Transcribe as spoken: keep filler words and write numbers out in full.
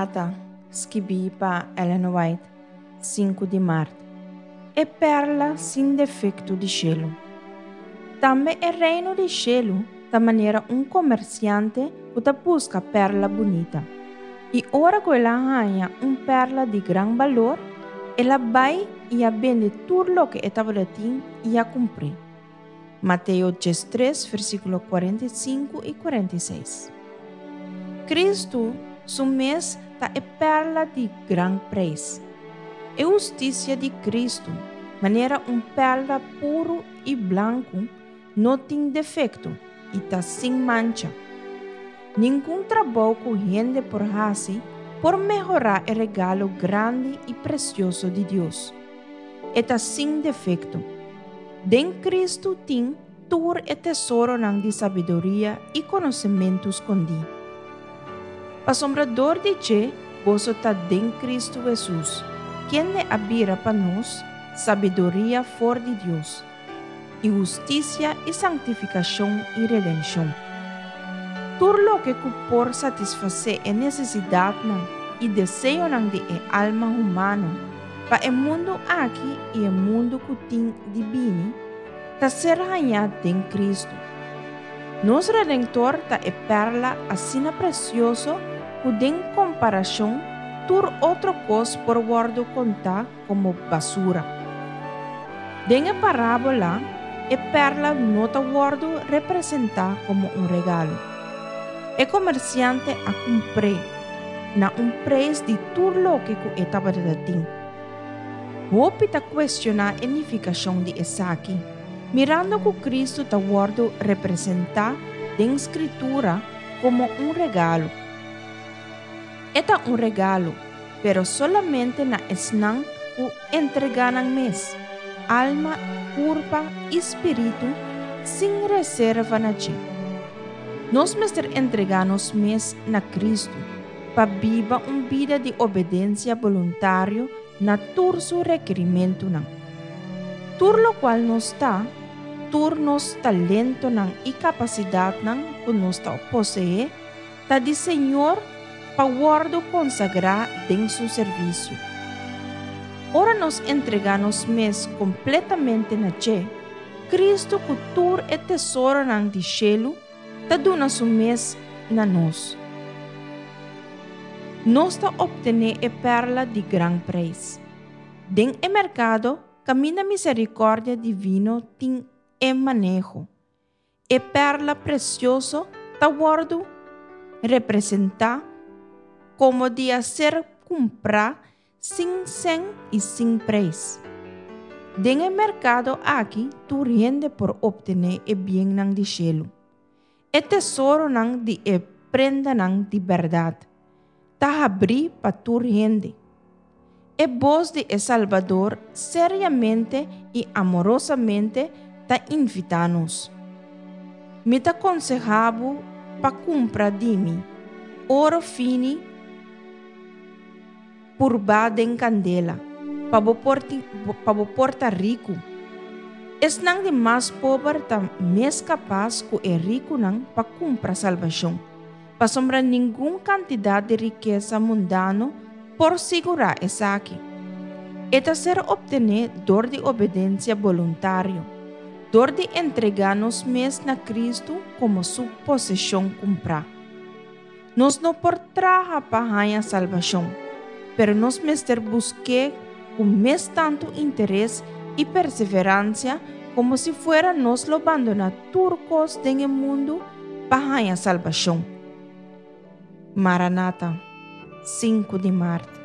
Maranata, scrivi pa Ellen White, cinco de março. É perla sem defeito de cielo. Também é reino de cielo, da maneira um comerciante que busca perla bonita. E ora que ela ganha uma perla de grande valor, ela vai e a vende tudo o que estava latim e a cumprir. Mateus três, versículo quarenta e cinco e quarenta e seis. Cristo, su mês, ta é perla de grande preço. É justiça de Cristo, maneira um perla puro e branco, não tem defeito e tá sem mancha. Nenhum trabalho que rende por hace por melhorar o regalo grande e precioso de Deus. Está sem defeito. Den Cristo tem todo o tesouro de sabedoria e conhecimento escondido. Assombrador de que você está den Cristo Jesus, quem le abrirá para nós sabedoria fora de Deus, e justiça e santificação e redenção. Tudo o que por satisfazer a necessidade e desejo de a alma humana para o mundo aqui e o mundo que tem divino, está ser ganhado em Cristo. Nosso Redentor está é perla assim precioso que em comparação tur outra coisa por guardo contar como basura. Den a parábola, a perla nota guardo representa como um regalo. O comerciante a cumprir na um preço de tudo o que estava dating. Hope ta questionar a significação de essa aqui, mirando que Cristo ta guardo representa den escritura como um regalo. Eta um regalo, pero solamente na esnan o entreganan mes, alma, curva, espírito, sem reserva na ti. Nós mestre entreganos mes na Cristo, para viva uma vida de obediência voluntária na tur su requerimento nan. Tur lo qual nos está, tur nos talento nan e capacidade nan que nos está possuir, ta de Senhor para guardo consagrar em seu serviço. Ora nos entregamos mes completamente na Che, Cristo que tur e tesouro nan de cielo, ta duna su mes na nós. Nós ta obtener e perla de gran preço. Den e mercado, camina misericórdia divino tem e manejo. E perla precioso ta guardo representa como de a ser comprar sem sen e sem preço. Den e mercado aqui tu rende por obtener e bem nang de cielo. E tesouro nang de e prenda nang de verdade. Ta abrir para tu rende. E voz de El Salvador seriamente e amorosamente ta invita-nos. Me ta aconsejavo para comprar de mim ouro fino por baden candela para o porta rico. Es nang de mais pobre ta mais capaz que é rico nang para comprar salvação. Para sombra nenhuma quantidade de riqueza mundana por segurar essa aqui. Eta ser obtener dor de obediência voluntária, dor de entregar-nos mes na Cristo como sua possessão comprar. Nós não por traja para ganhar salvação, pero nós mestre busque com mais tanto interesse e perseverança como se fuera nos lo abandonar turcos en mundo para ganhar salvação. Maranata, cinco de março.